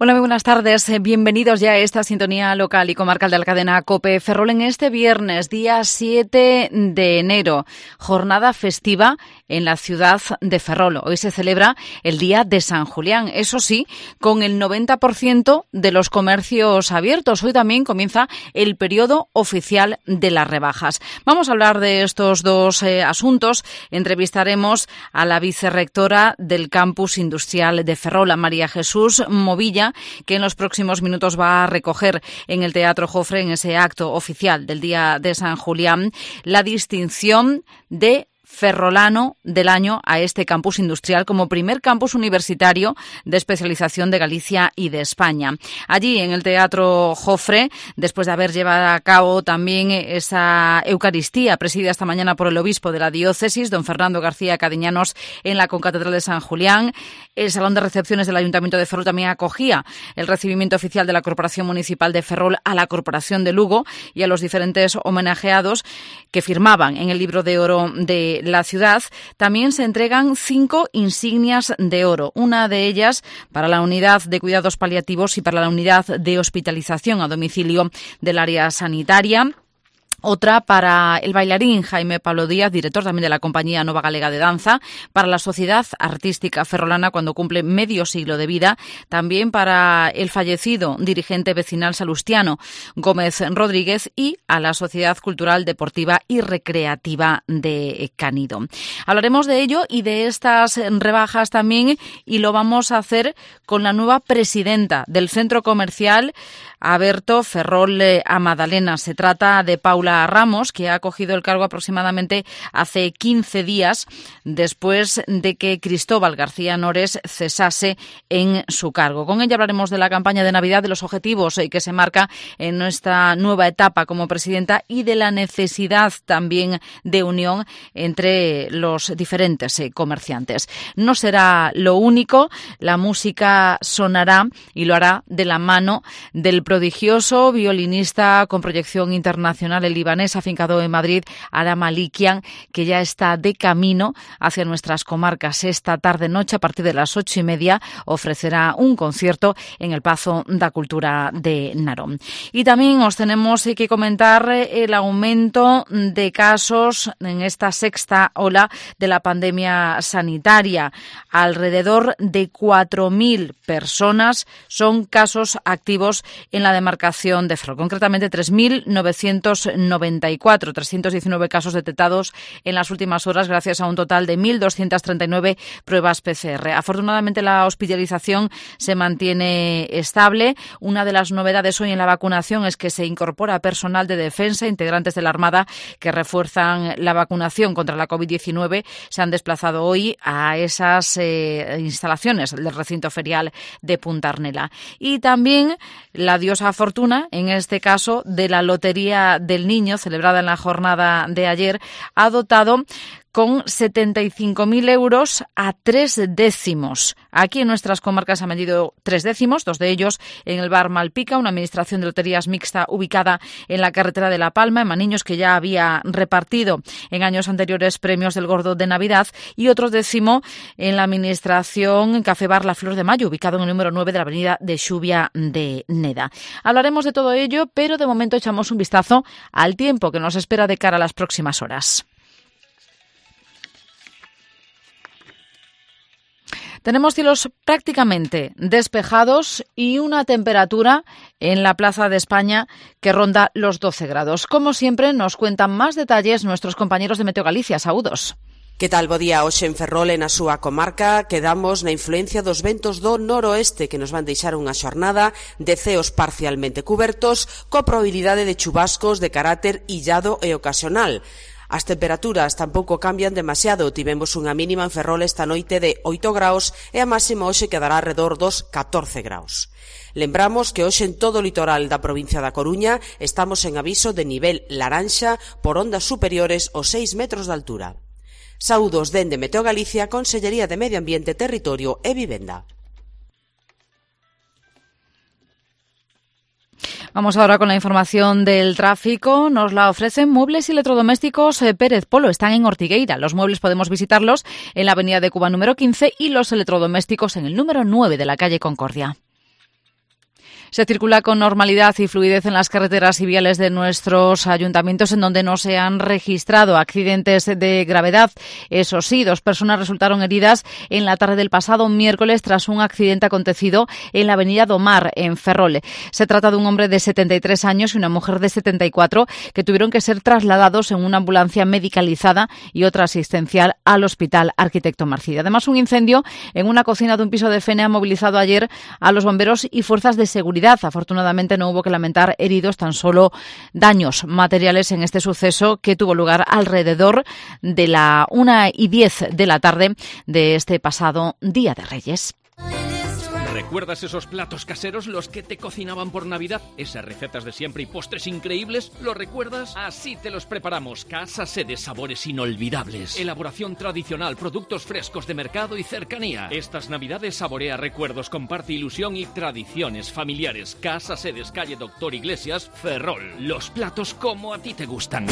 Hola, muy buenas tardes. Bienvenidos ya a esta sintonía local y comarcal de la cadena COPE Ferrol en este viernes, día 7 de enero, jornada festiva en la ciudad de Ferrol. Hoy se celebra el Día de San Julián, eso sí, con el 90% de los comercios abiertos. Hoy también comienza el periodo oficial de las rebajas. Vamos a hablar de estos dos asuntos. Entrevistaremos a la vicerrectora del Campus Industrial de Ferrol, a María Jesús Movilla, que en los próximos minutos va a recoger en el Teatro Jofre, en ese acto oficial del Día de San Julián, la distinción de ferrolano del año a este campus industrial como primer campus universitario de especialización de Galicia y de España. Allí, en el Teatro Jofre, después de haber llevado a cabo también esa Eucaristía presidida esta mañana por el obispo de la diócesis, don Fernando García Cadiñanos, en la concatedral de San Julián, el Salón de Recepciones del Ayuntamiento de Ferrol también acogía el recibimiento oficial de la Corporación Municipal de Ferrol a la Corporación de Lugo y a los diferentes homenajeados que firmaban en el libro de oro de la ciudad. También se entregan 5 insignias de oro, una de ellas para la unidad de cuidados paliativos y para la unidad de hospitalización a domicilio del área sanitaria. Otra para el bailarín Jaime Pablo Díaz, director también de la Compañía Nova Galega de Danza, para la Sociedad Artística Ferrolana cuando cumple medio siglo de vida, también para el fallecido dirigente vecinal salustiano Gómez Rodríguez y a la Sociedad Cultural, Deportiva y Recreativa de Canido. Hablaremos de ello y de estas rebajas también, y lo vamos a hacer con la nueva presidenta del Centro Comercial Aberto Ferrol a Madalena. Se trata de Paula Ramos, que ha cogido el cargo aproximadamente hace 15 días después de que Cristóbal García Nores cesase en su cargo. Con ella hablaremos de la campaña de Navidad, de los objetivos que se marca en nuestra nueva etapa como presidenta y de la necesidad también de unión entre los diferentes comerciantes. No será lo único, la música sonará y lo hará de la mano del prodigioso violinista con proyección internacional, el libanés afincado en Madrid, Ara Malikian, que ya está de camino hacia nuestras comarcas. Esta tarde-noche, a partir de las 8:30, ofrecerá un concierto en el Pazo da Cultura de Narón. Y también os tenemos que comentar el aumento de casos en esta sexta ola de la pandemia sanitaria. Alrededor de 4.000 personas son casos activos en la demarcación de Ferrol, concretamente 3.994, 319 casos detectados en las últimas horas gracias a un total de 1.239 pruebas PCR. Afortunadamente la hospitalización se mantiene estable. Una de las novedades hoy en la vacunación es que se incorpora personal de defensa, integrantes de la Armada que refuerzan la vacunación contra la COVID-19. Se han desplazado hoy a esas instalaciones del recinto ferial de Punta Arnela. Y también la diosa Fortuna, en este caso de la Lotería del Niño, celebrada en la jornada de ayer, ha dotado con 75.000 euros a 3 décimos. Aquí en nuestras comarcas han vendido 3 décimos, 2 de ellos en el bar Malpica, una administración de loterías mixta ubicada en la carretera de La Palma, en Maniños, que ya había repartido en años anteriores premios del Gordo de Navidad, y otro décimo en la administración Café Bar La Flor de Mayo, ubicado en el número 9 de la avenida de Xubia de Neda. Hablaremos de todo ello, pero de momento echamos un vistazo al tiempo que nos espera de cara a las próximas horas. Tenemos cielos prácticamente despejados y una temperatura en la Plaza de España que ronda los 12 grados. Como siempre, nos cuentan más detalles nuestros compañeros de Meteo Galicia. Saúdos. Que tal, bo día? Hoxe en Ferrol e na súa comarca quedamos na influencia dos ventos do noroeste que nos van deixar unha xornada de ceos parcialmente cubertos coa probabilidade de chubascos de carácter illado e ocasional. As temperaturas tampouco cambian demasiado. Tivemos unha mínima en Ferrol esta noite de 8 graus e a máxima hoxe quedará alrededor dos 14 graus. Lembramos que hoxe en todo o litoral da provincia da Coruña estamos en aviso de nivel laranxa por ondas superiores aos 6 metros de altura. Saúdos dende Meteo Galicia, Consellería de Medio Ambiente, Territorio e Vivenda. Vamos ahora con la información del tráfico. Nos la ofrecen Muebles y Electrodomésticos Pérez Polo. Están en Ortigueira. Los muebles podemos visitarlos en la avenida de Cuba número 15 y los electrodomésticos en el número 9 de la calle Concordia. Se circula con normalidad y fluidez en las carreteras y viales de nuestros ayuntamientos, en donde no se han registrado accidentes de gravedad. Eso sí, 2 personas resultaron heridas en la tarde del pasado miércoles tras un accidente acontecido en la avenida Domar, en Ferrol. Se trata de un hombre de 73 años y una mujer de 74 que tuvieron que ser trasladados en una ambulancia medicalizada y otra asistencial al Hospital Arquitecto Marcide. Además, un incendio en una cocina de un piso de Fene ha movilizado ayer a los bomberos y fuerzas de seguridad. Afortunadamente no hubo que lamentar heridos, tan solo daños materiales en este suceso que tuvo lugar alrededor de la 1:10 de la tarde de este pasado Día de Reyes. ¿Recuerdas esos platos caseros, los que te cocinaban por Navidad? Esas recetas de siempre y postres increíbles, ¿los recuerdas? Así te los preparamos. Casa Sede, sabores inolvidables. Elaboración tradicional, productos frescos de mercado y cercanía. Estas Navidades saborea recuerdos, comparte ilusión y tradiciones familiares. Casa Sedes, calle Doctor Iglesias, Ferrol. Los platos como a ti te gustan.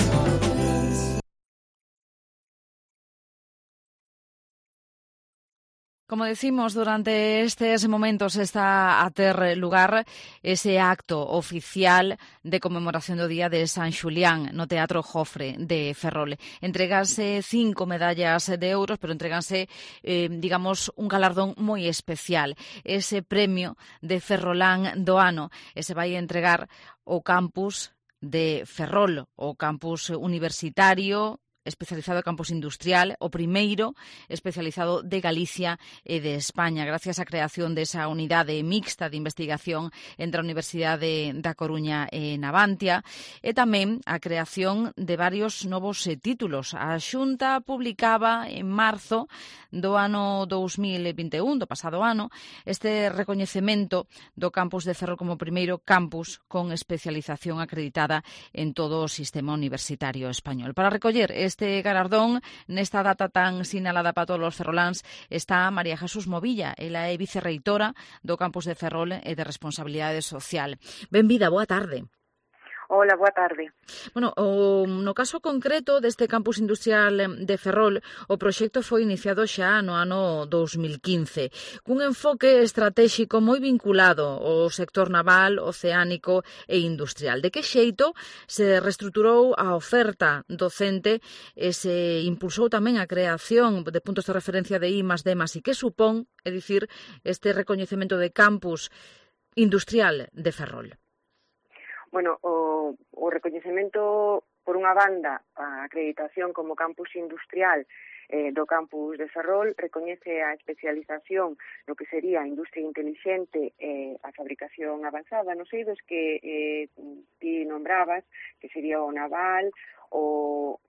Como decimos, durante estos momentos está a ter lugar ese acto oficial de conmemoración do Día de San Xulián no Teatro Jofre de Ferrol. Entréganse 5 medallas de euros, pero entréganse, digamos, un galardón moi especial. Ese premio de Ferrolán do ano. Ese vai entregar o campus de Ferrol, o campus universitario especializado campus industrial, o primeiro especializado de Galicia e de España, gracias á creación desa unidade mixta de investigación entre a Universidade da Coruña e Navantia, e tamén a creación de varios novos títulos. A Xunta publicaba en marzo do ano 2021, do pasado ano, este recoñecemento do campus de Ferrol como primeiro campus con especialización acreditada en todo o sistema universitario español. Para recoller este galardón, nesta data tan sinalada para todos os ferroláns, está María Jesús Movilla. Ela é vicerreitora do campus de Ferrol e de responsabilidade social. Benvida, boa tarde. Hola, boa tarde. Bueno, no caso concreto deste campus industrial de Ferrol, o proxecto foi iniciado xa no ano 2015, cun enfoque estratéxico moi vinculado ao sector naval, oceánico e industrial. De que xeito se reestruturou a oferta docente e se impulsou tamén a creación de puntos de referencia de I+D+, e que supón, é dicir, este recoñecemento de campus industrial de Ferrol? Bueno, o recoñecemento, por unha banda, a acreditación como campus industrial do campus de Ferrol recoñece a especialización no que sería a industria inteligente e a fabricación avanzada nos eidos que ti nombrabas, que sería o naval, o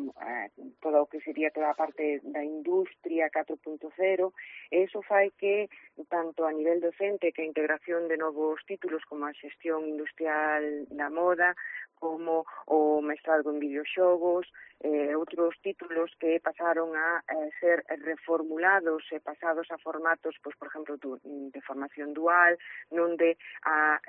todo o que sería toda a parte da industria 4.0, e iso fai que tanto a nivel docente que a integración de novos títulos como a xestión industrial da moda, como o mestrado en videoxogos, outros títulos que pasaron a ser reformulados e pasados a formatos, pois, por exemplo, de formación dual, onde a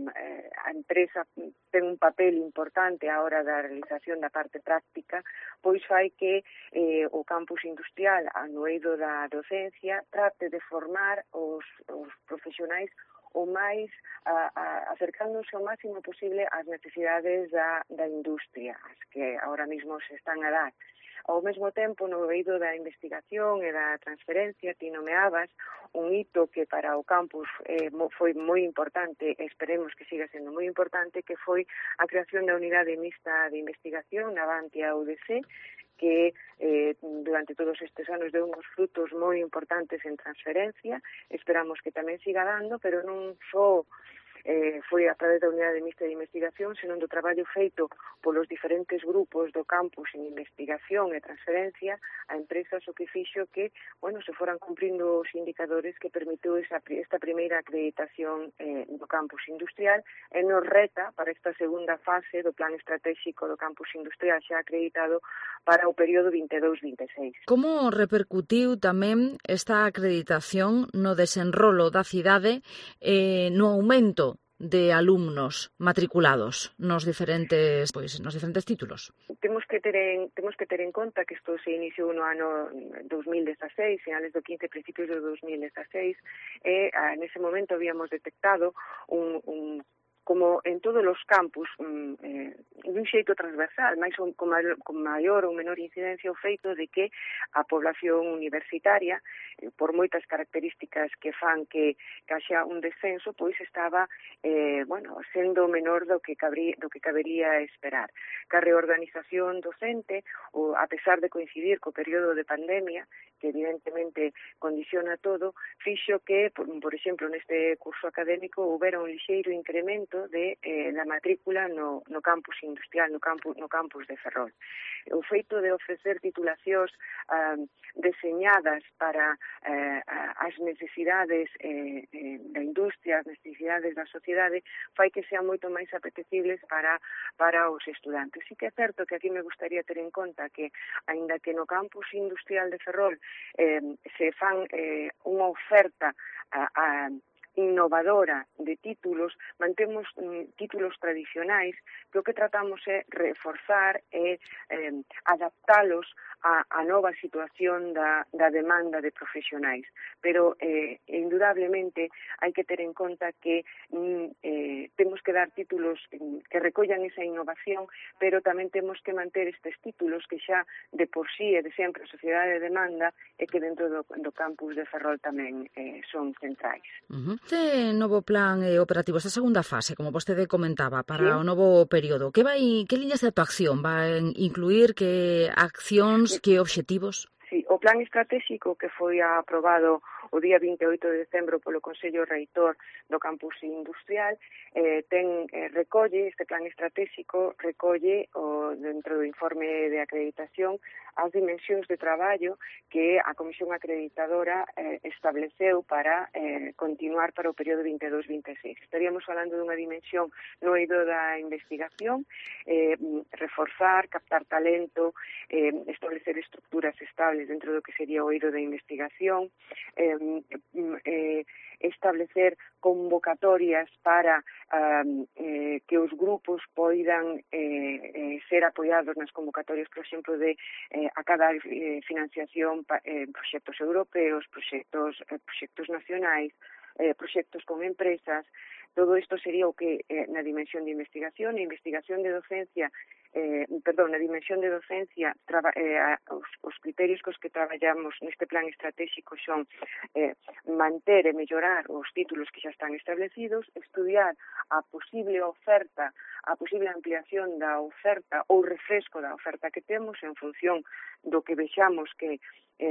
empresa ten un papel importante á hora da realización da parte práctica, pois fai que o campus industrial, no eido da docencia, trate de formar os profesionais o máis acercándose ao máximo posible ás necesidades da industria, as que ahora mismo se están a dar. Ao mesmo tempo, no eido da investigación e da transferencia, ti nomeabas un hito que para o campus foi moi importante, esperemos que siga sendo moi importante, que foi a creación da unidade mixta de investigación Navantia UDC, que durante todos estes anos deu uns frutos moi importantes en transferencia. Esperamos que tamén siga dando, pero non só foi a través da unidade mixta de investigación, senón do traballo feito polos diferentes grupos do campus en investigación e transferencia a empresas, o que fixo que, bueno, se foran cumprindo os indicadores que permitiu esta primeira acreditación do campus industrial, e nos reta para esta segunda fase do plan estratégico do campus industrial xa acreditado para o período 22-26. Como repercutiu tamén esta acreditación no desenrolo da cidade, no aumento de alumnos matriculados nos diferentes títulos? Temos que ter en conta que isto se iniciou no ano 2016, finales do 15, principios do 2016, e nese momento habíamos detectado como en todos os campus, dun xeito transversal, máis con maior ou menor incidencia o feito de que a población universitaria, por moitas características que fan que haxa un descenso, pois estaba sendo menor do que cabería esperar. Que a reorganización docente, a pesar de coincidir co período de pandemia, que evidentemente condiciona todo, fixo que, por exemplo, neste curso académico houbera un lixeiro incremento de la matrícula no campus industrial, no campus de Ferrol. O feito de ofrecer titulacións deseñadas para as necesidades da industria, as necesidades da sociedade, fai que sean moito máis apetecibles para os estudantes. Sí que é certo que aquí me gustaría ter en conta que, aínda que no campus industrial de Ferrol se fan unha oferta innovadora de títulos, mantemos títulos tradicionais que o que tratamos é reforzar e adaptalos á nova situación da demanda de profesionais. Pero, indudablemente, hai que ter en conta que temos que dar títulos que recollan esa innovación, pero tamén temos que manter estes títulos que xa de por sí e de sempre a sociedade demanda e que dentro do campus de Ferrol tamén son centrais. Este novo plan operativo, esta segunda fase, como vostede comentaba, para o novo período, que liñas de actuación van incluir, que accións, que obxectivos? Sí, o plan estratégico que foi aprobado o día 28 de decembro polo Consello Reitor do Campus Industrial recolle, este plan estratégico recolle dentro do informe de acreditación as dimensións de traballo que a Comisión Acreditadora estableceu para continuar para o período 22-26. Estaríamos falando dunha dimensión no eido da investigación, reforzar, captar talento, establecer estructuras estables dentro do que sería o eido da investigación, establecer convocatorias para que os grupos poidan ser apoiados nas convocatorias, por exemplo, de acadar financiación en proxectos europeos, proxectos nacionais, proxectos con empresas. Todo isto sería o que na dimensión de investigación e investigación de docencia, na dimensión de docencia, os criterios cos que traballamos neste plan estratégico son manter e mellorar os títulos que xa están establecidos, estudiar a posible oferta, a posible ampliación da oferta ou refresco da oferta que temos en función do que vexamos que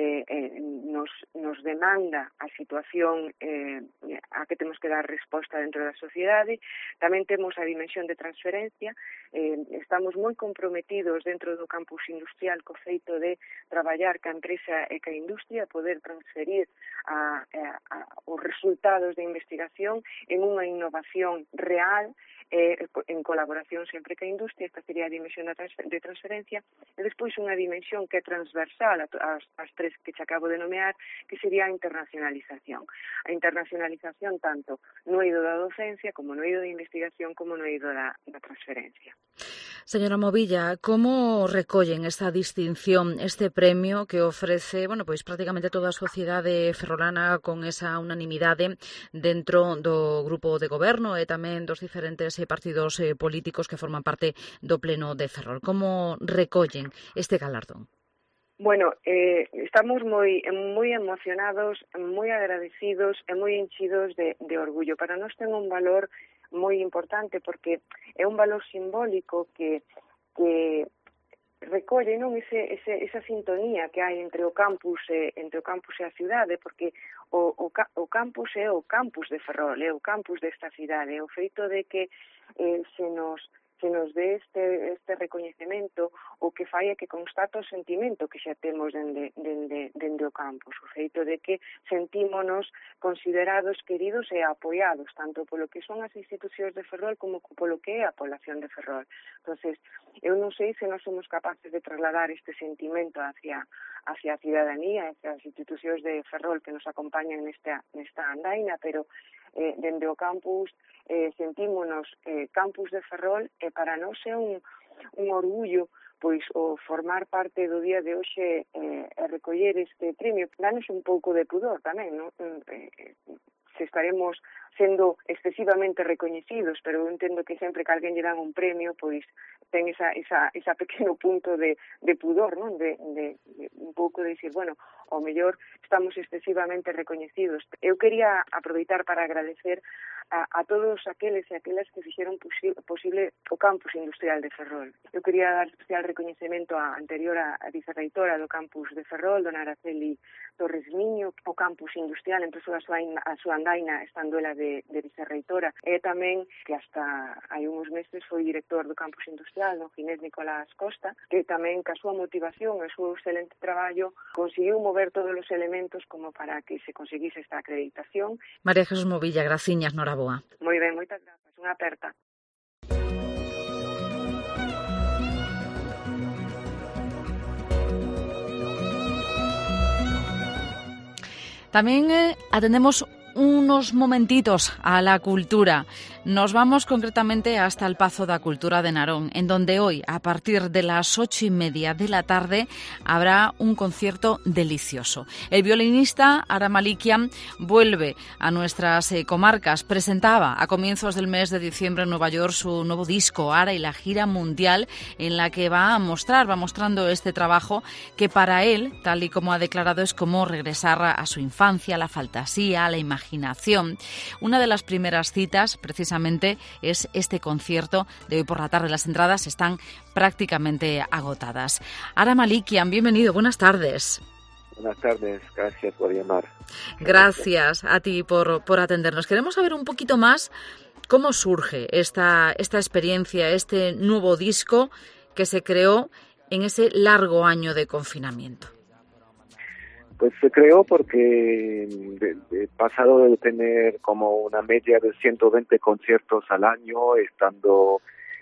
nos demanda a situación a que temos que dar resposta dentro da sociedade. Tamén temos a dimensión de transferencia. Estamos moi comprometidos dentro do campus industrial co feito de traballar ca empresa e ca industria, poder transferir os resultados de investigación en unha innovación real, en colaboración sempre ca industria. Esta sería a dimensión de transferencia, e despois unha dimensión que é transversal ás tres que te acabo de nomear, que sería a internacionalización. A internacionalización tanto no eido da docencia, como no eido da investigación, como no eido da transferencia. Señora Movilla, como recollen esta distinción, este premio que ofrece, prácticamente toda a sociedade ferrolana con esa unanimidade dentro do grupo de goberno e tamén dos diferentes partidos políticos que forman parte do Pleno de Ferrol? Como recollen este galardón? Bueno, estamos moi emocionados, moi agradecidos e moi enchidos de orgullo. Para nós ten un valor moi importante porque é un valor simbólico que recolle esa sintonía que hai entre o campus e a cidade, porque o campus é o campus de Ferrol, é o campus desta cidade, o feito de que se nos dé este recoñecememento, o que fai é que constata o sentimento que xa temos dende o campus, o feito de que sentímonos considerados, queridos e apoiados, tanto polo que son as institucións de Ferrol como polo que é a población de Ferrol. Entonces, eu non sei se nós somos capaces de trasladar este sentimento hacia hacia a cidadanía, hacia as institucións de Ferrol que nos acompañan nesta andaina, pero dende o campus sentímonos campus de Ferrol, e para nós é un orgullo pois o formar parte do día de hoxe e recoller este premio. Danos un pouco de pudor tamén, non? Se estaremos sendo excesivamente recoñecidos, pero eu entendo que sempre que alguén lle dan un premio, pois ten esa pequeno punto de pudor, non? De un pouco de decir, bueno, ao mellor estamos excesivamente recoñecidos. Eu quería aproveitar para agradecer a todos aqueles e aquelas que fixeron posible o campus industrial de Ferrol. Eu quería dar especial recoñecemento a anterior a vicerreitora do campus de Ferrol, dona Araceli Torres Miño, o campus industrial empezou a súa andaina estando ela de vicerreitora, e tamén que hasta hai uns meses foi director do campus industrial, no Ginés Nicolás Costa, que tamén ca súa motivación e o seu excelente traballo conseguiu mover todos os elementos como para que se conseguise esta acreditación. María Jesús Movilla, graciñas, noraboa. Moi ben, moitas grazas, unha aperta. También atendemos unos momentitos a la cultura. Nos vamos concretamente hasta el Pazo da Cultura de Narón, en donde hoy, a partir de las 8:30 de la tarde, habrá un concierto delicioso. El violinista Ara Malikian vuelve a nuestras comarcas. Presentaba a comienzos del mes de diciembre en Nueva York su nuevo disco, Ara, y la gira mundial en la que va mostrando este trabajo que para él, tal y como ha declarado, es como regresar a su infancia, a la fantasía, a la imaginación. Una de las primeras citas, precisamente, es este concierto de hoy por la tarde. Las entradas están prácticamente agotadas. Ara Malikian, bienvenido, buenas tardes. Buenas tardes, gracias por llamar. Gracias a ti por atendernos. Queremos saber un poquito más cómo surge esta experiencia, este nuevo disco que se creó en ese largo año de confinamiento. Pues se creó porque pasado de tener como una media de 120 conciertos al año, estando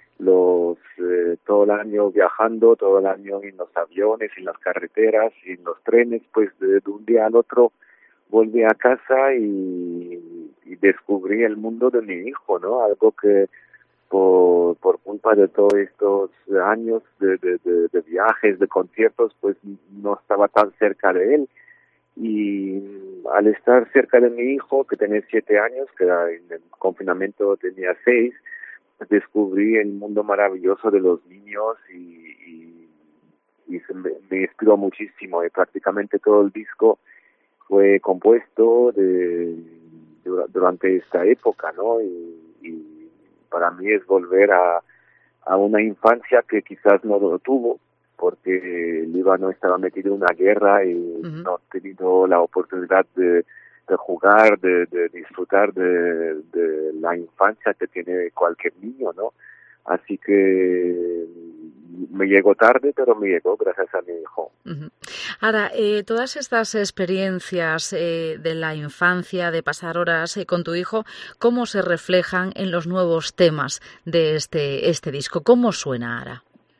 todo el año viajando, todo el año en los aviones, en las carreteras, en los trenes, pues de un día al otro volví a casa y descubrí el mundo de mi hijo, ¿no? Algo que por culpa de todos estos años de viajes, de conciertos, pues no estaba tan cerca de él. Y al estar cerca de mi hijo, que tenía 7 años, que en el confinamiento tenía 6, descubrí el mundo maravilloso de los niños y me inspiró muchísimo. Y prácticamente todo el disco fue compuesto durante esta época, ¿no? Y para mí es volver a una infancia que quizás no lo tuvo, porque el Líbano estaba metido en una guerra y no he tenido la oportunidad de jugar, de disfrutar de la infancia que tiene cualquier niño, ¿no? Así que me llegó tarde, pero me llegó gracias a mi hijo. Ahora, todas estas experiencias de la infancia, de pasar horas con tu hijo, ¿cómo se reflejan en los nuevos temas de este disco? ¿Cómo suena, Ara?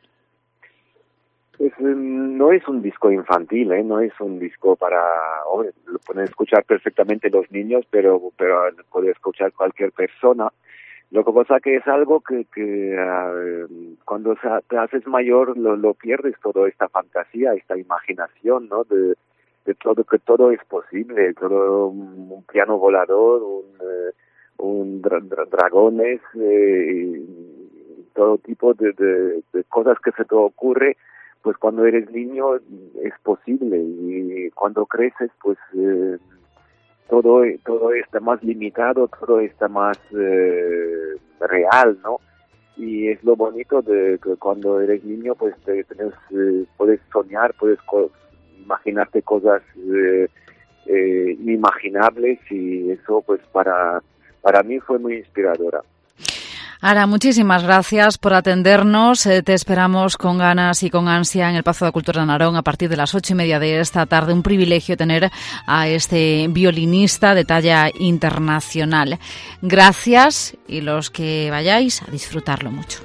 Pues no es un disco infantil, no es un disco lo pueden escuchar perfectamente los niños, pero puede escuchar cualquier persona. Lo que pasa que es algo que cuando te haces mayor lo pierdes, toda esta fantasía, esta imaginación, ¿no? De todo, que todo es posible, todo un piano volador, dragones, todo tipo de cosas que se te ocurre. Pues cuando eres niño es posible, y cuando creces pues todo está más limitado, todo está más real, ¿no? Y es lo bonito de que cuando eres niño pues puedes soñar, puedes imaginarte cosas inimaginables, y eso pues para mí fue muy inspiradora. Ara, muchísimas gracias por atendernos. Te esperamos con ganas y con ansia en el Pazo da Cultura de Narón a partir de las 8:30 de esta tarde. Un privilegio tener a este violinista de talla internacional. Gracias, y los que vayáis, a disfrutarlo mucho.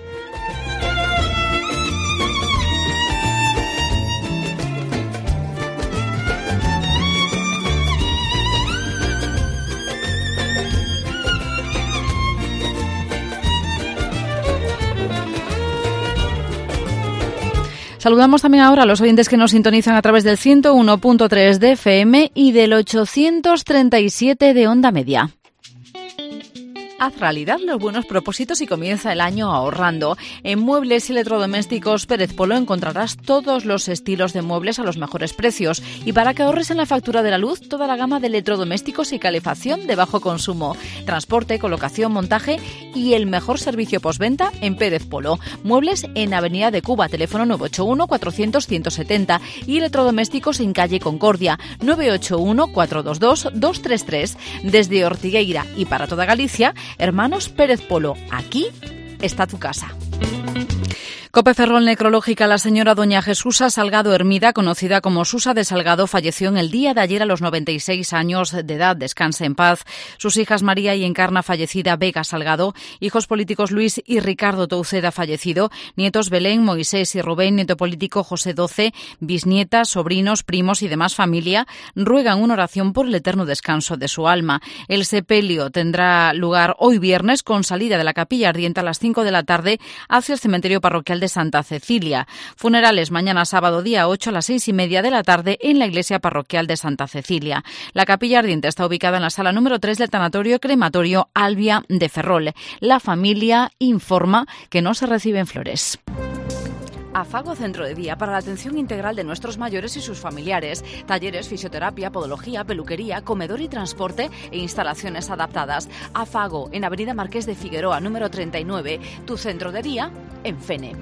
Saludamos también ahora a los oyentes que nos sintonizan a través del 101.3 de FM y del 837 de onda media. Haz realidad los buenos propósitos y comienza el año ahorrando. En Muebles y Electrodomésticos Pérez Polo encontrarás todos los estilos de muebles a los mejores precios. Y para que ahorres en la factura de la luz, toda la gama de electrodomésticos y calefacción de bajo consumo. Transporte, colocación, montaje y el mejor servicio postventa en Pérez Polo. Muebles en Avenida de Cuba, teléfono 981 400 170 y electrodomésticos en calle Concordia, 981 422 233. Desde Ortigueira y para toda Galicia, Hermanos Pérez Polo, aquí está tu casa. COPE Ferrol necrológica. La señora doña Jesusa Salgado Hermida, conocida como Susa de Salgado, falleció en el día de ayer a los 96 años de edad. Descanse en paz. Sus hijas María y Encarna, fallecida, Vega Salgado. Hijos políticos Luis y Ricardo Touceda, fallecido. Nietos Belén, Moisés y Rubén. Nieto político José Doce. Bisnietas, sobrinos, primos y demás familia ruegan una oración por el eterno descanso de su alma. El sepelio tendrá lugar hoy viernes con salida de la capilla ardiente a las 5 de la tarde hacia el cementerio parroquial de Santa Cecilia. Funerales mañana sábado día 8 a las 6:30 de la tarde en la iglesia parroquial de Santa Cecilia. La capilla ardiente está ubicada en la sala número 3 del tanatorio crematorio Albia de Ferrol. La familia informa que no se reciben flores. Afago Centro de Día para la atención integral de nuestros mayores y sus familiares. Talleres, fisioterapia, podología, peluquería, comedor y transporte e instalaciones adaptadas. Afago, en Avenida Marqués de Figueroa, número 39. Tu centro de día en Fene.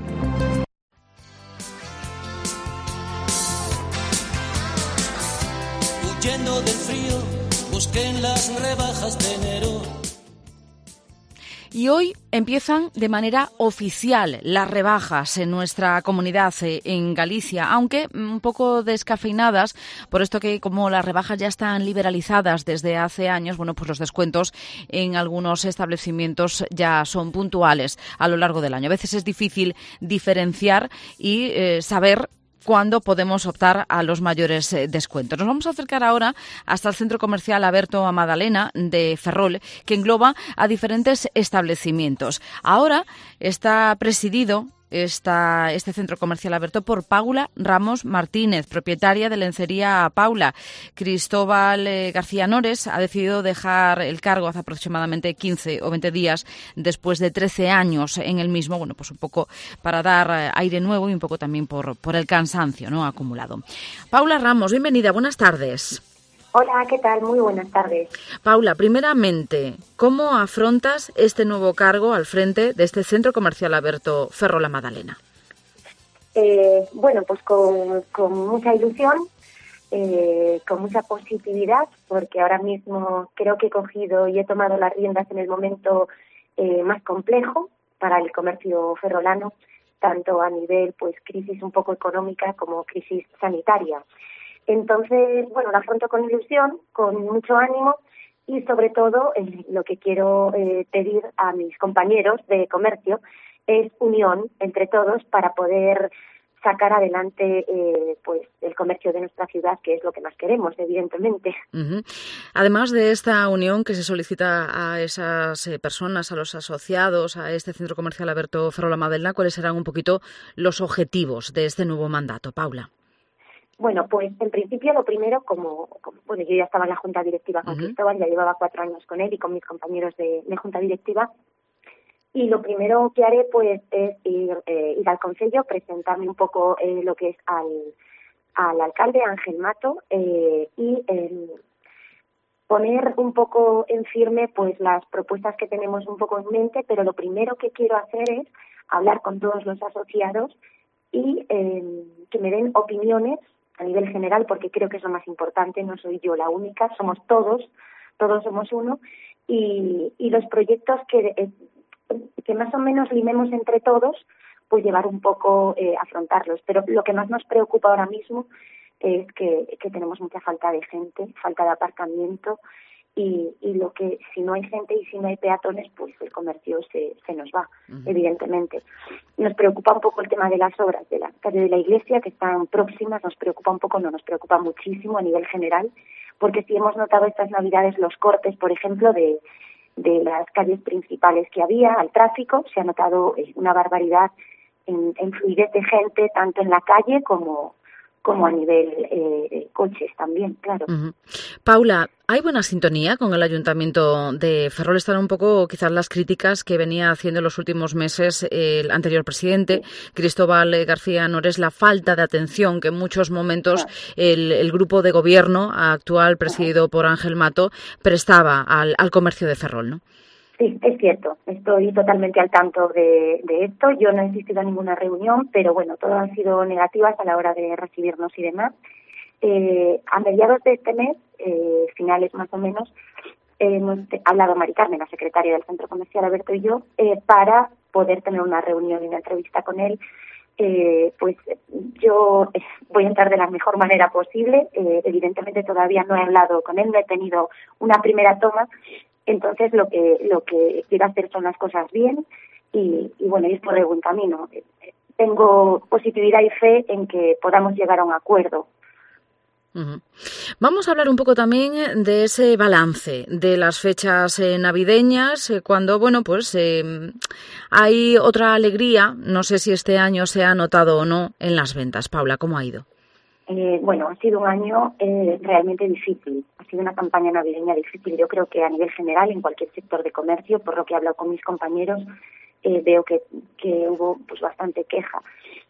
Huyendo del frío, busquen las rebajas de enero. Y hoy empiezan de manera oficial las rebajas en nuestra comunidad, en Galicia, aunque un poco descafeinadas, por esto que como las rebajas ya están liberalizadas desde hace años, bueno, pues los descuentos en algunos establecimientos ya son puntuales a lo largo del año. A veces es difícil diferenciar y saber cuándo podemos optar a los mayores descuentos. Nos vamos a acercar ahora hasta el Centro Comercial Alberto Madalena de Ferrol, que engloba a diferentes establecimientos. Ahora está presidido este centro comercial abierto por Paula Ramos Martínez, propietaria de Lencería Paula. Cristóbal García Nores ha decidido dejar el cargo hace aproximadamente 15 o 20 días después de 13 años en el mismo, bueno, pues un poco para dar aire nuevo y un poco también por el cansancio, ¿no?, acumulado. Paula Ramos, bienvenida, buenas tardes. Hola, ¿qué tal? Muy buenas tardes. Paula, primeramente, ¿cómo afrontas este nuevo cargo al frente de este centro comercial abierto Ferrol La Madalena? Bueno, pues con mucha ilusión, con mucha positividad, porque ahora mismo creo que he cogido y he tomado las riendas en el momento más complejo para el comercio ferrolano, tanto a nivel pues crisis un poco económica como crisis sanitaria. Entonces, bueno, la afronto con ilusión, con mucho ánimo y sobre todo lo que quiero pedir a mis compañeros de comercio es unión entre todos para poder sacar adelante pues el comercio de nuestra ciudad, que es lo que más queremos, evidentemente. Uh-huh. Además de esta unión que se solicita a esas personas, a los asociados, a este centro comercial abierto Ferrol La Madalena, ¿cuáles serán un poquito los objetivos de este nuevo mandato, Paula? Bueno, pues en principio lo primero, como bueno, yo ya estaba en la junta directiva con Cristóbal, ya llevaba 4 años con él y con mis compañeros de junta directiva, y lo primero que haré pues es ir al concello, presentarme un poco lo que es al alcalde Ángel Mato y poner un poco en firme pues las propuestas que tenemos un poco en mente, pero lo primero que quiero hacer es hablar con todos los asociados y que me den opiniones a nivel general, porque creo que es lo más importante, no soy yo la única, somos todos somos uno, y los proyectos que más o menos limemos entre todos, pues llevar un poco, afrontarlos. Pero lo que más nos preocupa ahora mismo es que tenemos mucha falta de gente, falta de aparcamiento, y lo que si no hay gente y si no hay peatones, pues el comercio se nos va, evidentemente. Nos preocupa un poco el tema de las obras de la calle de la iglesia, que están próximas, nos preocupa un poco, no, nos preocupa muchísimo a nivel general, porque sí hemos notado estas Navidades los cortes, por ejemplo, de las calles principales que había al tráfico, se ha notado una barbaridad en fluidez de gente, tanto en la calle como a nivel coches también, claro. Paula, ¿hay buena sintonía con el Ayuntamiento de Ferrol? Están un poco quizás las críticas que venía haciendo en los últimos meses el anterior presidente, Cristóbal García Nores, la falta de atención que en muchos momentos el grupo de gobierno actual, presidido por Ángel Mato, prestaba al comercio de Ferrol, ¿no? Sí, es cierto. Estoy totalmente al tanto de esto. Yo no he asistido a ninguna reunión, pero bueno, todas han sido negativas a la hora de recibirnos y demás. A mediados de este mes, finales más o menos, hemos hablado Mari Carmen, la secretaria del Centro Comercial Alberto y yo, para poder tener una reunión y una entrevista con él. Pues yo voy a entrar de la mejor manera posible. Evidentemente todavía no he hablado con él, no he tenido una primera toma. Entonces lo que quiero hacer son las cosas bien y bueno, ir por el buen camino. Tengo positividad y fe en que podamos llegar a un acuerdo. Vamos a hablar un poco también de ese balance de las fechas navideñas, cuando bueno, pues hay otra alegría. No sé si este año se ha notado o no en las ventas. Paula, ¿cómo ha ido? Bueno, ha sido un año realmente difícil. Ha sido una campaña navideña difícil. Yo creo que a nivel general, en cualquier sector de comercio, por lo que he hablado con mis compañeros, veo que hubo pues bastante queja.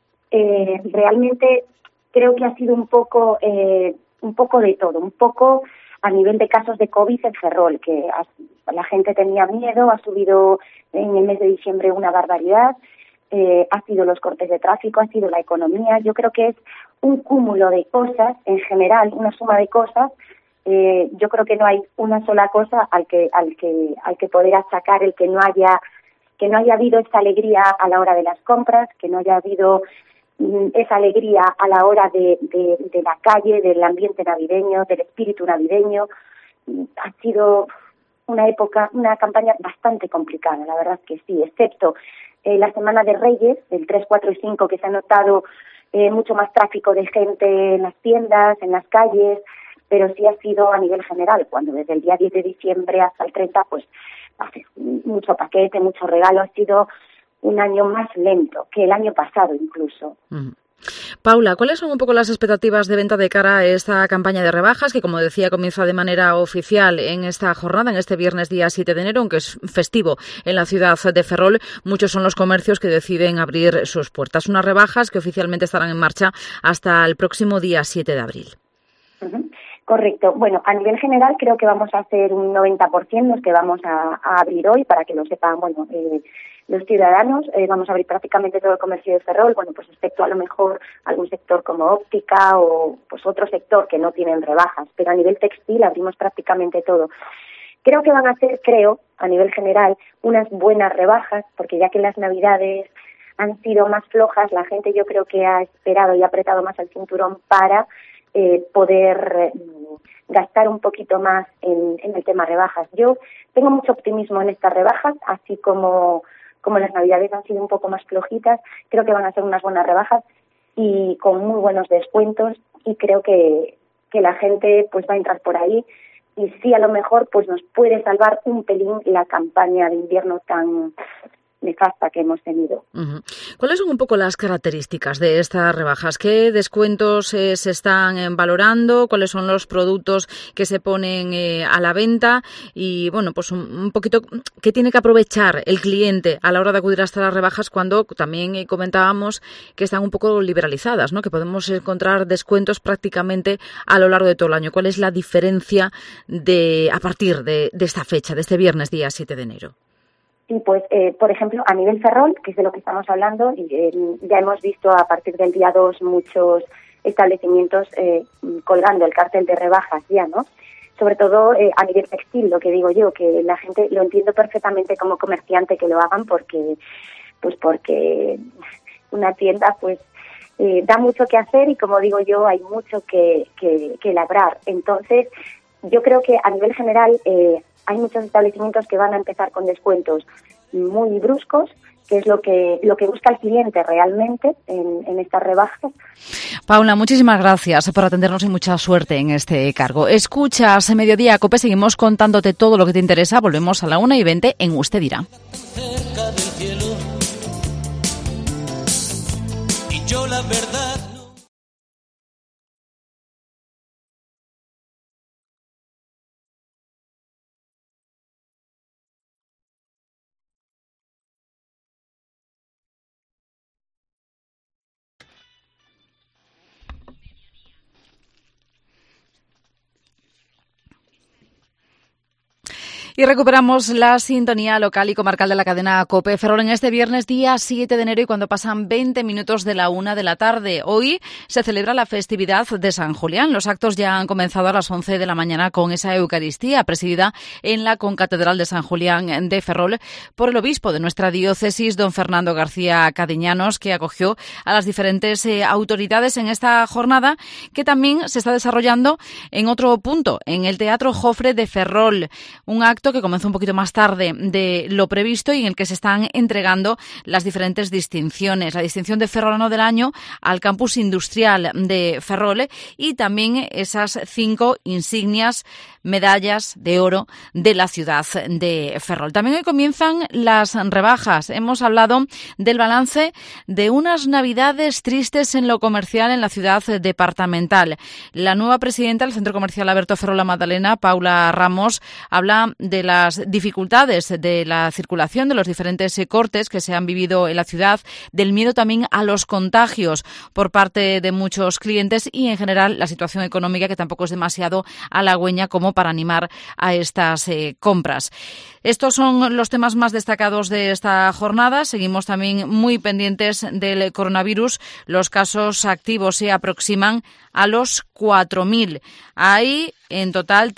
Realmente creo que ha sido un poco de todo. Un poco a nivel de casos de COVID en Ferrol, que la gente tenía miedo, ha subido en el mes de diciembre una barbaridad. Ha sido los cortes de tráfico, ha sido la economía. Yo creo que es un cúmulo de cosas, en general, una suma de cosas. Yo creo que no hay una sola cosa al que poder achacar el que no haya habido esa alegría a la hora de las compras, que no haya habido esa alegría a la hora de la calle, del ambiente navideño, del espíritu navideño. Ha sido una campaña bastante complicada, la verdad que sí, excepto la Semana de Reyes, el 3, 4 y 5, que se ha notado mucho más tráfico de gente en las tiendas, en las calles, pero sí ha sido a nivel general, cuando desde el día 10 de diciembre hasta el 30, pues hace mucho paquete, mucho regalo. Ha sido un año más lento que el año pasado incluso. Paula, ¿cuáles son un poco las expectativas de venta de cara a esta campaña de rebajas que, como decía, comienza de manera oficial en esta jornada, en este viernes día 7 de enero, aunque es festivo en la ciudad de Ferrol? Muchos son los comercios que deciden abrir sus puertas. Unas rebajas que oficialmente estarán en marcha hasta el próximo día 7 de abril. Correcto. Bueno, a nivel general creo que vamos a hacer un 90% los que vamos a abrir hoy, para que lo sepan, bueno, los ciudadanos. Vamos a abrir prácticamente todo el comercio de Ferrol, bueno, pues excepto a lo mejor algún sector como óptica o pues otro sector que no tienen rebajas, pero a nivel textil abrimos prácticamente todo. Creo que van a ser, a nivel general, unas buenas rebajas, porque ya que las Navidades han sido más flojas, la gente yo creo que ha esperado y ha apretado más el cinturón para poder gastar un poquito más en el tema rebajas. Yo tengo mucho optimismo en estas rebajas, así como las Navidades han sido un poco más flojitas. Creo que van a ser unas buenas rebajas y con muy buenos descuentos, y creo que la gente pues va a entrar por ahí, y sí, a lo mejor pues nos puede salvar un pelín la campaña de invierno tan nefasta que hemos tenido. ¿Cuáles son un poco las características de estas rebajas? ¿Qué descuentos se están valorando? ¿Cuáles son los productos que se ponen a la venta? Y bueno, pues un poquito, ¿qué tiene que aprovechar el cliente a la hora de acudir a estas rebajas, cuando también comentábamos que están un poco liberalizadas, ¿no? Que podemos encontrar descuentos prácticamente a lo largo de todo el año? ¿Cuál es la diferencia a partir de esta fecha, de este viernes día 7 de enero? Sí, pues, por ejemplo, a nivel Ferrol, que es de lo que estamos hablando, ya hemos visto a partir del día 2 muchos establecimientos colgando el cartel de rebajas ya, ¿no? Sobre todo a nivel textil, lo que digo yo, que la gente lo entiendo perfectamente como comerciante que lo hagan, porque una tienda pues da mucho que hacer, y como digo yo, hay mucho que labrar. Entonces, yo creo que a nivel general hay muchos establecimientos que van a empezar con descuentos muy bruscos, que es lo que busca el cliente realmente en estas rebajas. Paula, muchísimas gracias por atendernos y mucha suerte en este cargo. Escuchas Mediodía COPE, seguimos contándote todo lo que te interesa. Volvemos a la 1:20 en Usted Dirá. Cerca del cielo, yo la verdad no. Y recuperamos la sintonía local y comarcal de la cadena COPE Ferrol en este viernes, día 7 de enero, y cuando pasan 20 minutos de la 1 de la tarde. Hoy se celebra la festividad de San Julián. Los actos ya han comenzado a las 11 de la mañana con esa Eucaristía presidida en la Concatedral de San Julián de Ferrol por el obispo de nuestra diócesis, don Fernando García Cadiñanos, que acogió a las diferentes autoridades en esta jornada, que también se está desarrollando en otro punto, en el Teatro Jofre de Ferrol. Un acto que comenzó un poquito más tarde de lo previsto y en el que se están entregando las diferentes distinciones. La distinción de Ferrolano del Año al Campus Industrial de Ferrol y también esas 5 insignias, medallas de oro de la ciudad de Ferrol. También hoy comienzan las rebajas. Hemos hablado del balance de unas navidades tristes en lo comercial en la ciudad departamental. La nueva presidenta del Centro Comercial Alberto Ferrol Magdalena, Paula Ramos, habla de las dificultades de la circulación, de los diferentes cortes que se han vivido en la ciudad, del miedo también a los contagios por parte de muchos clientes y, en general, la situación económica, que tampoco es demasiado halagüeña como para animar a estas compras. Estos son los temas más destacados de esta jornada. Seguimos también muy pendientes del coronavirus. Los casos activos se aproximan a los 4.000. Hay en total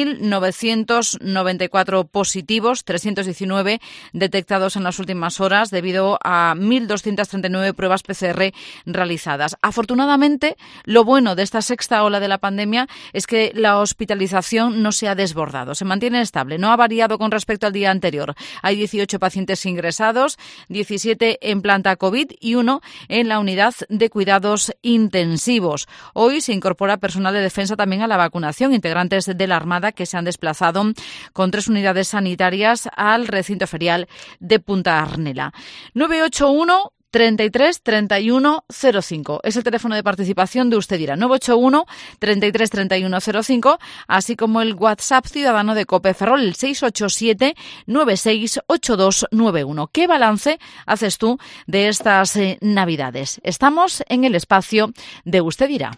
3.994 positivos, 319 detectados en las últimas horas debido a 1.239 pruebas PCR realizadas. Afortunadamente, lo bueno de esta sexta ola de la pandemia es que la hospitalización no se ha desbordado, se mantiene estable, no ha variado con respecto al día anterior. Hay 18 pacientes ingresados, 17 en planta COVID y 1 en la unidad de cuidados intensivos. Hoy se incorpora personal de defensa también a la vacunación, integrantes de la Armada que se han desplazado con 3 unidades sanitarias al recinto ferial de Punta Arnela. 981 33 31 05. Es el teléfono de participación de Usted Dirá. 981 33 31 05, así como el WhatsApp ciudadano de COPE Ferrol, el 687 96 8291. ¿Qué balance haces tú de estas Navidades? Estamos en el espacio de Usted Dirá.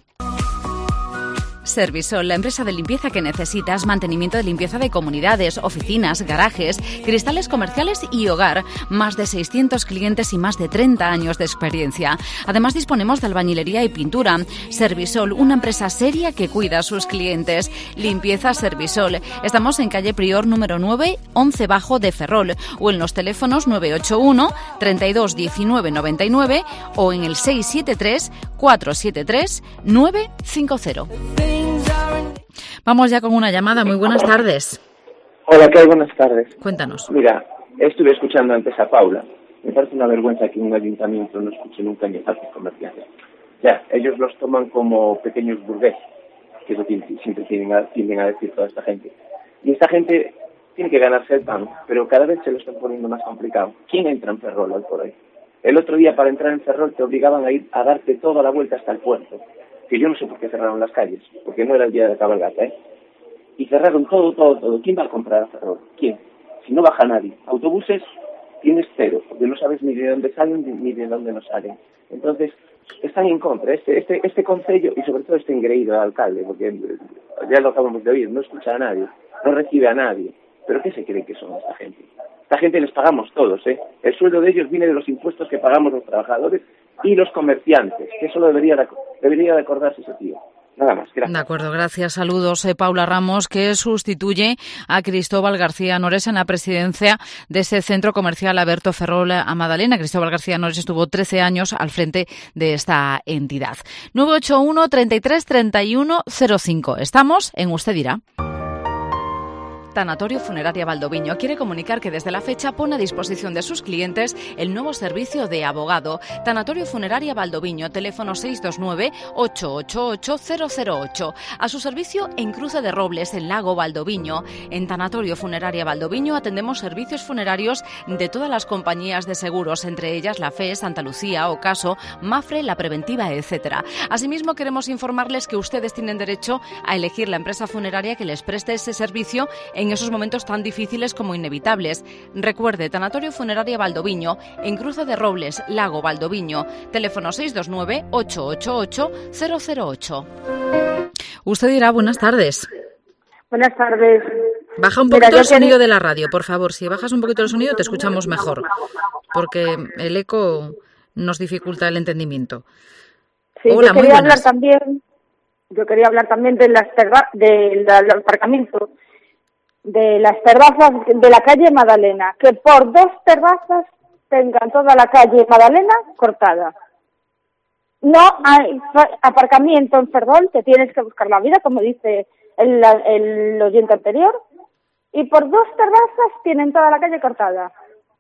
Servisol, la empresa de limpieza que necesitas, mantenimiento de limpieza de comunidades, oficinas, garajes, cristales comerciales y hogar. Más de 600 clientes y más de 30 años de experiencia. Además, disponemos de albañilería y pintura. Servisol, una empresa seria que cuida a sus clientes. Limpieza Servisol. Estamos en calle Prior número 9, 11 Bajo de Ferrol, o en los teléfonos 981 32 19 99 o en el 673 473 950. Vamos ya con una llamada. Muy buenas tardes. Hola, ¿qué hay? Buenas tardes. Cuéntanos. Mira, estuve escuchando antes a Paula. Me parece una vergüenza que un ayuntamiento no escuche nunca ni a los comerciantes. Ya, ellos los toman como pequeños burgueses, que es lo que siempre tienden a decir toda esta gente. Y esta gente tiene que ganarse el pan, pero cada vez se lo están poniendo más complicado. ¿Quién entra en Ferrol hoy por hoy? El otro día, para entrar en Ferrol, te obligaban a ir a darte toda la vuelta hasta el puerto. Que yo no sé por qué cerraron las calles, porque no era el día de la cabalgata, ¿eh? Y cerraron todo. ¿Quién va a comprar a Ferrol? ¿Quién? Si no baja nadie. Autobuses tienes cero, porque no sabes ni de dónde salen ni de dónde no salen. Entonces, están en contra. Este concello, y sobre todo este engreído alcalde, porque ya lo acabamos de oír, no escucha a nadie, no recibe a nadie. ¿Pero qué se creen que son esta gente? Esta gente les pagamos todos, ¿eh? El sueldo de ellos viene de los impuestos que pagamos los trabajadores y los comerciantes, que eso lo debería de acordarse ese tío. Nada más, gracias. De acuerdo, gracias. Saludos, Paula Ramos, que sustituye a Cristóbal García Nores en la presidencia de ese centro comercial Alberto Ferrol a Magdalena. Cristóbal García Nores estuvo 13 años al frente de esta entidad. 981 33 31 05. Estamos en Usted Dirá. Tanatorio Funeraria Valdoviño quiere comunicar que desde la fecha pone a disposición de sus clientes el nuevo servicio de abogado. Tanatorio Funeraria Valdoviño, teléfono 629-888-008. A su servicio en Cruce de Robles, en Lago Valdoviño. En Tanatorio Funeraria Valdoviño atendemos servicios funerarios de todas las compañías de seguros, entre ellas la FE, Santa Lucía, Ocaso, Mafre, La Preventiva, etc. Asimismo, queremos informarles que ustedes tienen derecho a elegir la empresa funeraria que les preste ese servicio en esos momentos tan difíciles como inevitables. Recuerde, Tanatorio Funeraria Valdoviño, en Cruce de Robles, Lago Valdoviño, teléfono 629-888-008. Usted dirá, buenas tardes. Buenas tardes. Baja un poquito el sonido de la radio, por favor. Si bajas un poquito el sonido te escuchamos mejor, porque el eco nos dificulta el entendimiento. Sí, hola, yo quería hablar también del aparcamiento de las terrazas de la calle Madalena, que por 2 terrazas tengan toda la calle Madalena cortada. No hay aparcamiento en Ferrol, te tienes que buscar la vida, como dice el oyente anterior, y por 2 terrazas tienen toda la calle cortada.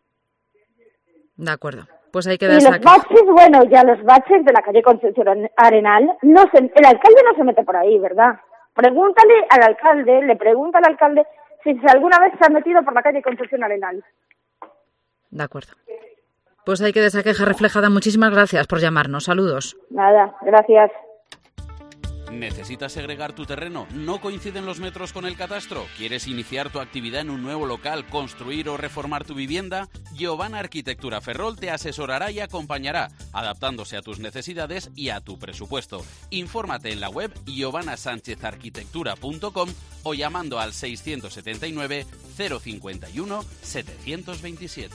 De acuerdo. Pues hay que dar. Y los baches, los baches de la calle Concepción Arenal, el alcalde no se mete por ahí, ¿verdad? Le pregunta al alcalde si alguna vez se ha metido por la calle Concepción Arenal. De acuerdo. Pues hay que dar esa queja reflejada. Muchísimas gracias por llamarnos. Saludos. Nada, gracias. ¿Necesitas segregar tu terreno? ¿No coinciden los metros con el catastro? ¿Quieres iniciar tu actividad en un nuevo local, construir o reformar tu vivienda? Giovanna Arquitectura Ferrol te asesorará y acompañará, adaptándose a tus necesidades y a tu presupuesto. Infórmate en la web giovannasanchezarquitectura.com o llamando al 679 051 727.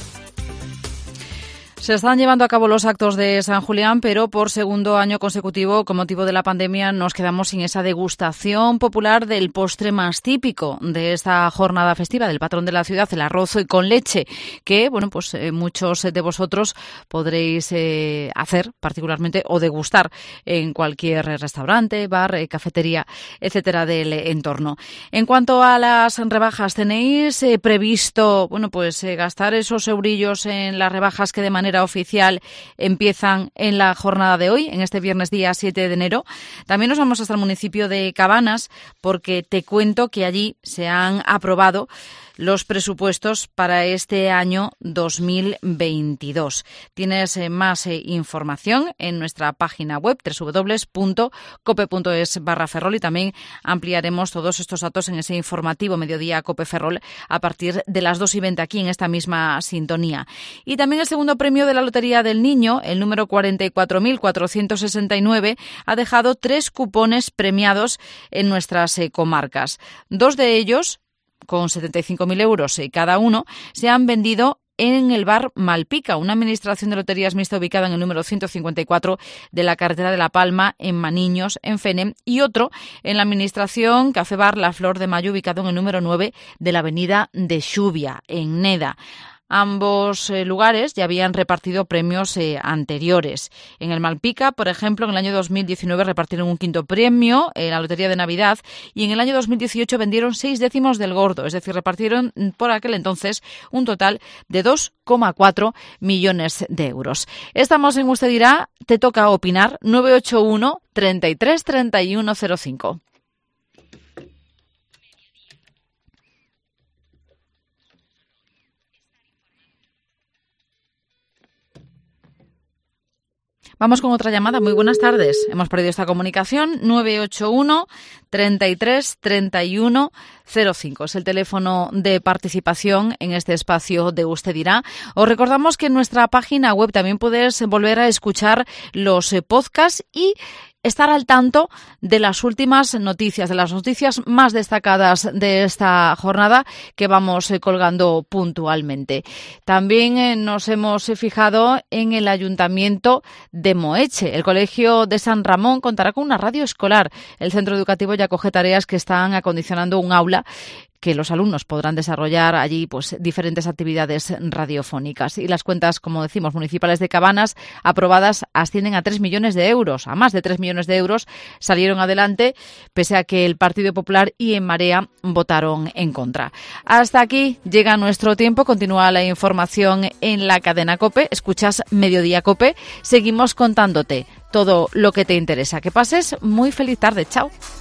Se están llevando a cabo los actos de San Julián, pero por segundo año consecutivo, con motivo de la pandemia, nos quedamos sin esa degustación popular del postre más típico de esta jornada festiva, del patrón de la ciudad, el arroz con leche, que muchos de vosotros podréis hacer particularmente o degustar en cualquier restaurante, bar, cafetería, etcétera, del entorno. En cuanto a las rebajas, ¿tenéis previsto gastar esos eurillos en las rebajas que de manera oficial empiezan en la jornada de hoy, en este viernes día 7 de enero? También nos vamos hasta el municipio de Cabanas, porque te cuento que allí se han aprobado los presupuestos para este año 2022. Tienes más información en nuestra página web www.cope.es/Ferrol, y también ampliaremos todos estos datos en ese informativo Mediodía Cope Ferrol a partir de las 2:20 aquí en esta misma sintonía. Y también el segundo premio de la Lotería del Niño, el número 44.469, ha dejado 3 cupones premiados en nuestras comarcas. 2 de ellos, con 75.000 euros cada uno, se han vendido en el bar Malpica, una administración de loterías mixta ubicada en el número 154 de la carretera de La Palma, en Maniños, en Fene, y otro en la administración Café Bar La Flor de Mayo, ubicado en el número 9 de la avenida de Xubia, en Neda. Ambos lugares ya habían repartido premios anteriores. En el Malpica, por ejemplo, en el año 2019 repartieron un 5º premio en la Lotería de Navidad, y en el año 2018 vendieron 6 décimos del gordo, es decir, repartieron por aquel entonces un total de 2,4 millones de euros. Estamos en Usted dirá, te toca opinar, 981 33 31 05. Vamos con otra llamada. Muy buenas tardes. Hemos perdido esta comunicación. 981 33 31 05. Es el teléfono de participación en este espacio de Usted dirá. Os recordamos que en nuestra página web también puedes volver a escuchar los podcasts y estar al tanto de las últimas noticias, de las noticias más destacadas de esta jornada que vamos colgando puntualmente. También nos hemos fijado en el Ayuntamiento de Moeche. El Colegio de San Ramón contará con una radio escolar. El centro educativo ya acoge tareas que están acondicionando un aula que los alumnos podrán desarrollar allí pues diferentes actividades radiofónicas. Y las cuentas, como decimos, municipales de Cabanas aprobadas ascienden a 3 millones de euros. A más de 3 millones de euros salieron adelante, pese a que el Partido Popular y En Marea votaron en contra. Hasta aquí llega nuestro tiempo. Continúa la información en la cadena COPE. Escuchas Mediodía COPE. Seguimos contándote todo lo que te interesa. Que pases muy feliz tarde. Chao.